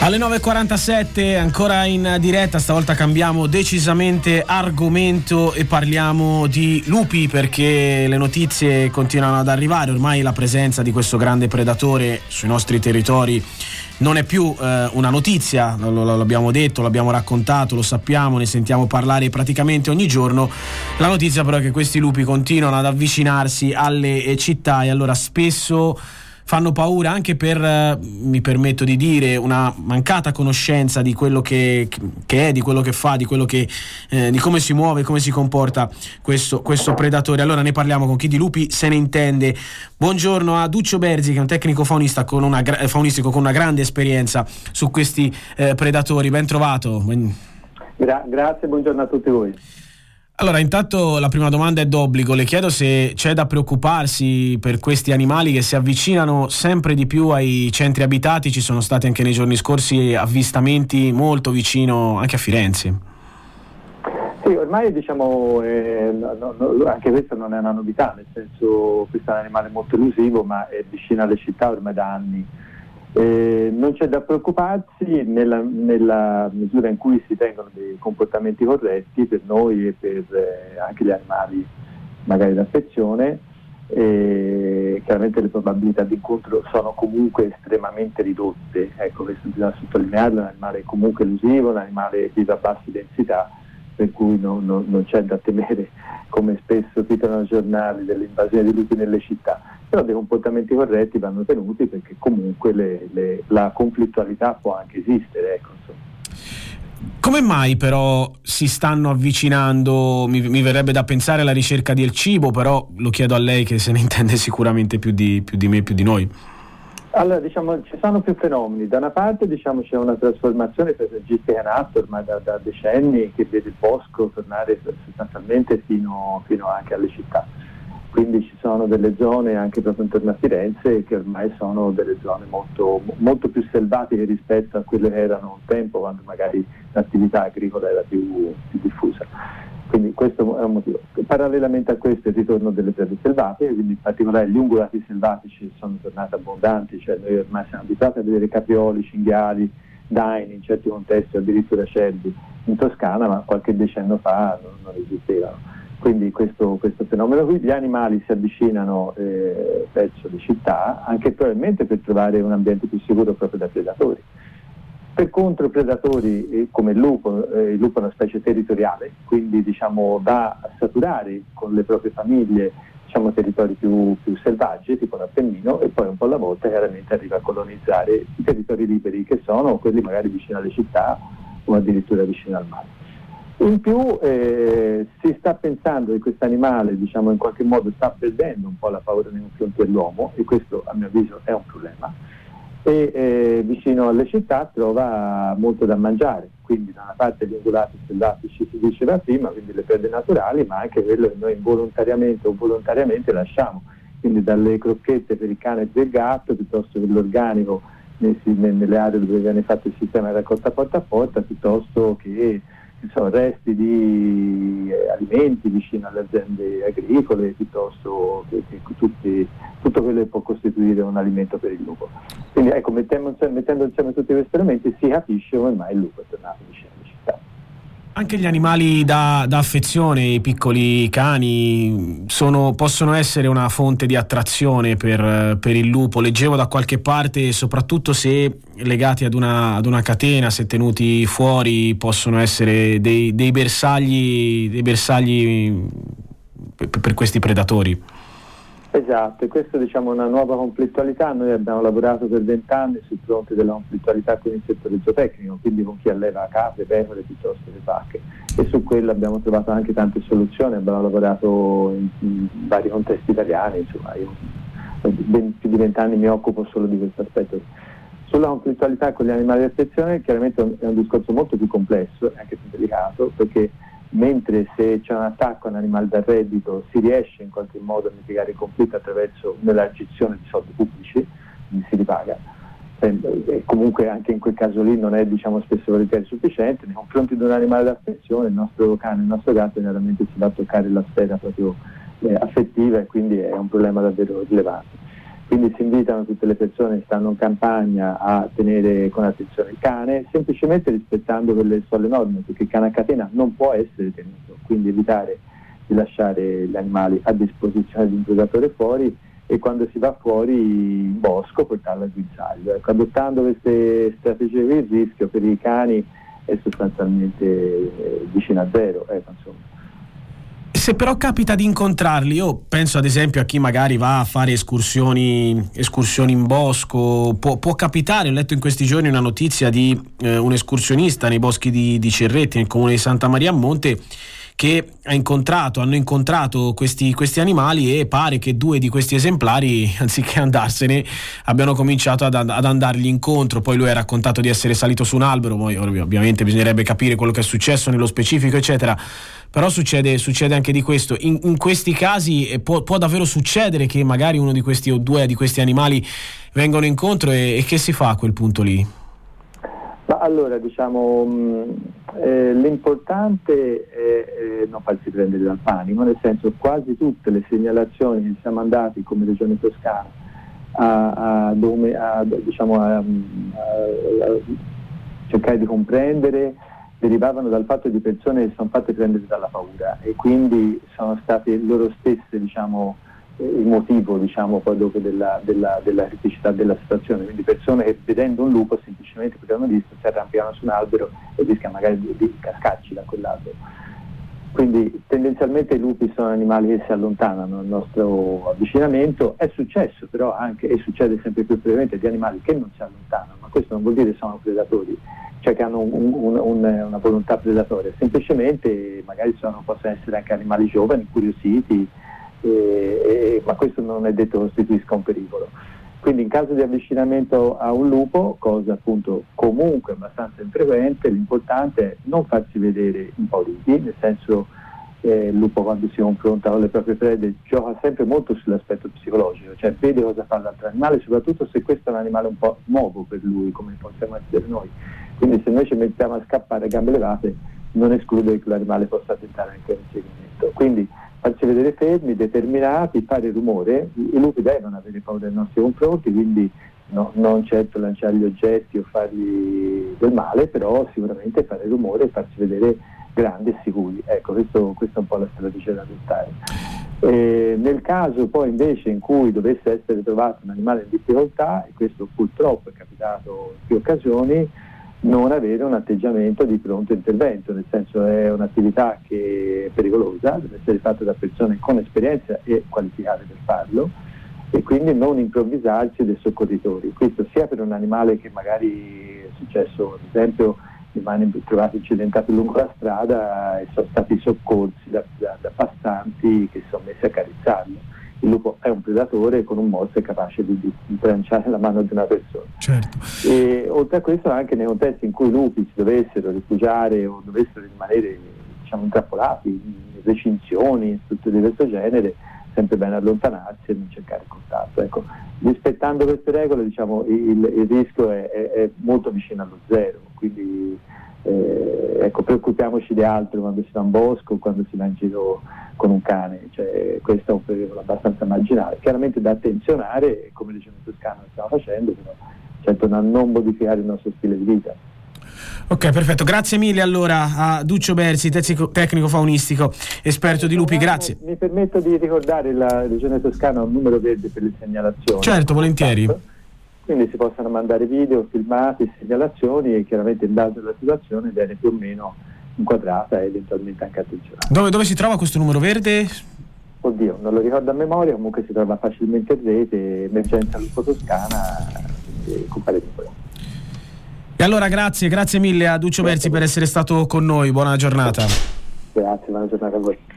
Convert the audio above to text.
Alle 9.47 ancora in diretta, stavolta cambiamo decisamente argomento e parliamo di lupi, perché le notizie continuano ad arrivare. Ormai la presenza di questo grande predatore sui nostri territori non è più una notizia, l'abbiamo detto, l'abbiamo raccontato, lo sappiamo, ne sentiamo parlare praticamente ogni giorno. La notizia però è che questi lupi continuano ad avvicinarsi alle città e allora spesso fanno paura anche per, mi permetto di dire, una mancata conoscenza di quello che è, di quello che fa, di quello che di come si muove, come si comporta questo predatore. Allora ne parliamo con chi di lupi se ne intende. Buongiorno a Duccio Berzi, che è un tecnico faunistico con una grande esperienza su questi predatori. Ben trovato. Grazie, buongiorno a tutti voi. Allora, intanto la prima domanda è d'obbligo. Le chiedo se c'è da preoccuparsi per questi animali che si avvicinano sempre di più ai centri abitati. Ci sono stati anche nei giorni scorsi avvistamenti molto vicino anche a Firenze. Sì, ormai diciamo anche questa non è una novità, nel senso questo è un animale molto elusivo, ma è vicino alle città ormai da anni. Non c'è da preoccuparsi nella misura in cui si tengono dei comportamenti corretti per noi e per anche gli animali magari d'affezione. Chiaramente le probabilità di incontro sono comunque estremamente ridotte. Ecco, questo bisogna sottolinearlo: è un animale comunque elusivo, un animale che vive a basse densità, per cui non c'è da temere, come spesso titolano i giornali, dell'invasione di lupi nelle città. Però dei comportamenti corretti vanno tenuti, perché comunque la conflittualità può anche esistere. Ecco, Come mai però si stanno avvicinando? Mi verrebbe da pensare alla ricerca del cibo, però lo chiedo a lei che se ne intende sicuramente più di me, più di noi. Allora, diciamo, ci sono più fenomeni. Da una parte, diciamo, c'è una trasformazione paesaggistica in atto ormai da decenni, che vede il bosco tornare sostanzialmente fino anche alle città. Quindi ci sono delle zone anche proprio intorno a Firenze che ormai sono delle zone molto, molto più selvatiche rispetto a quelle che erano un tempo, quando magari l'attività agricola era più diffusa. Quindi questo è un motivo. Parallelamente a questo il ritorno delle prede selvatiche, quindi in particolare gli ungulati selvatici sono tornati abbondanti, cioè noi ormai siamo abituati a vedere caprioli, cinghiali, daini, in certi contesti addirittura cervi in Toscana, ma qualche decennio fa non esistevano. Quindi questo fenomeno qui, gli animali si avvicinano verso le città, anche probabilmente per trovare un ambiente più sicuro proprio da predatori. Per contro predatori come il lupo è una specie territoriale, quindi diciamo va a saturare con le proprie famiglie, diciamo, territori più selvaggi, tipo l'Appennino, e poi un po' alla volta chiaramente arriva a colonizzare i territori liberi, che sono quelli magari vicino alle città o addirittura vicino al mare. In più si sta pensando che questo animale, diciamo, in qualche modo sta perdendo un po' la paura nei confronti dell'uomo, e questo a mio avviso è un problema, e vicino alle città trova molto da mangiare, quindi da una parte gli ungulati selvatici, si diceva prima, quindi le prede naturali, ma anche quello che noi involontariamente o volontariamente lasciamo, quindi dalle crocchette per il cane e per il gatto, piuttosto che l'organico nelle aree dove viene fatto il sistema di raccolta porta a porta, piuttosto che resti di alimenti vicino alle aziende agricole, piuttosto che tutto quello che può costituire un alimento per il lupo. Quindi ecco, mettendo insieme tutti questi elementi si capisce come mai il lupo è tornato vicino alle città. Anche gli animali da affezione, i piccoli cani, possono essere una fonte di attrazione per il lupo. Leggevo da qualche parte, soprattutto se legati ad una catena, se tenuti fuori, possono essere dei bersagli per questi predatori. Esatto, e questo diciamo è una nuova conflittualità. Noi abbiamo lavorato per 20 anni sul fronte della conflittualità con il settore zootecnico, quindi con chi alleva capre, pecore piuttosto che vacche, e su quello abbiamo trovato anche tante soluzioni. Abbiamo lavorato in vari contesti italiani, insomma io più di 20 anni mi occupo solo di questo aspetto. Sulla conflittualità con gli animali di affezione chiaramente è un discorso molto più complesso e anche più delicato, perché mentre se c'è un attacco a un animale da reddito si riesce in qualche modo a mitigare il conflitto attraverso un'elargizione di soldi pubblici, quindi si ripaga, e comunque anche in quel caso lì non è, diciamo, spesso e volentieri sufficiente. Nei confronti di un animale d'affezione, il nostro cane, il nostro gatto, generalmente si va a toccare la sfera proprio affettiva, e quindi è un problema davvero rilevante. Quindi si invitano tutte le persone che stanno in campagna a tenere con attenzione il cane, semplicemente rispettando quelle che sono le norme, perché il cane a catena non può essere tenuto, quindi evitare di lasciare gli animali a disposizione di un predatore fuori, e quando si va fuori in bosco portarlo al guinzaglio. Ecco, adottando queste strategie, il rischio per i cani è sostanzialmente vicino a zero. Insomma. Se però capita di incontrarli, io penso ad esempio a chi magari va a fare escursioni in bosco, può capitare, ho letto in questi giorni una notizia di un escursionista nei boschi di Cerretti, nel comune di Santa Maria a Monte, che hanno incontrato questi animali, e pare che 2 di questi esemplari, anziché andarsene, abbiano cominciato ad andargli incontro. Poi lui ha raccontato di essere salito su un albero, poi ovviamente bisognerebbe capire quello che è successo nello specifico, eccetera. Però succede anche di questo. In questi casi può davvero succedere che magari uno di questi o 2 di questi animali vengano incontro, e che si fa a quel punto lì? Ma allora, l'importante è non farsi prendere dal panico, nel senso, quasi tutte le segnalazioni che siamo andati come Regione Toscana a cercare di comprendere derivavano dal fatto di persone che sono fatte prendere dalla paura, e quindi sono state loro stesse il motivo poi dopo della criticità della situazione, quindi persone che vedendo un lupo semplicemente perché hanno visto si arrampicano su un albero e rischiano magari di cascarci da quell'albero. Quindi tendenzialmente i lupi sono animali che si allontanano dal nostro avvicinamento. È successo però anche, e succede sempre più frequentemente, di animali che non si allontanano, ma questo non vuol dire che sono predatori, cioè che hanno una volontà predatoria, semplicemente magari possono essere anche animali giovani, incuriositi, ma questo non è detto costituisca un pericolo. Quindi in caso di avvicinamento a un lupo, cosa appunto comunque abbastanza infrequente, l'importante è non farsi vedere impauriti, nel senso il lupo quando si confronta con le proprie prede gioca sempre molto sull'aspetto psicologico, cioè vede cosa fa l'altro animale, soprattutto se questo è un animale un po' nuovo per lui, come possiamo essere noi. Quindi se noi ci mettiamo a scappare a gambe levate, non esclude che l'animale possa tentare anche un inseguimento. Quindi farci vedere fermi, determinati, fare rumore. I lupi devono avere paura dei nostri confronti, quindi non certo lanciargli oggetti o fargli del male, però sicuramente fare rumore e farci vedere grandi e sicuri. Ecco, questa è un po' la strategia da adottare. Nel caso poi invece in cui dovesse essere trovato un animale in difficoltà, e questo purtroppo è capitato in più occasioni, non avere un atteggiamento di pronto intervento, nel senso è un'attività che è pericolosa, deve essere fatta da persone con esperienza e qualificate per farlo, e quindi non improvvisarsi dei soccorritori. Questo sia per un animale che magari è successo, ad esempio, rimane trovati incidentati lungo la strada e sono stati soccorsi da passanti che si sono messi a accarezzarlo. Il lupo è un predatore, con un morso è capace di tranciare la mano di una persona. Certo. E oltre a questo, anche nei contesti in cui i lupi si dovessero rifugiare o dovessero rimanere intrappolati in recinzioni, in strutture di questo genere, sempre bene allontanarsi e non cercare il contatto. Ecco, rispettando queste regole, il rischio è molto vicino allo zero, quindi preoccupiamoci di altro quando si va in bosco, quando si va in giro con un cane, cioè questo è un pericolo abbastanza marginale, chiaramente da attenzionare, come Regione Toscana lo stiamo facendo, però certo da non modificare il nostro stile di vita. Ok, perfetto, grazie mille allora a Duccio Bersi, tecnico faunistico, esperto di lupi, grazie. Mi permetto di ricordare la Regione Toscana ha un numero verde per le segnalazioni. Certo, volentieri. Quindi si possono mandare video, filmati, segnalazioni, e chiaramente in base alla situazione viene più o meno inquadrata e eventualmente anche attenzionata. Dove si trova questo numero verde? Oddio, non lo ricordo a memoria, comunque si trova facilmente in rete, emergenza lupo Toscana, compare piccolo. E allora grazie mille a Duccio Bersi per essere stato con noi, buona giornata. Grazie, buona giornata a voi.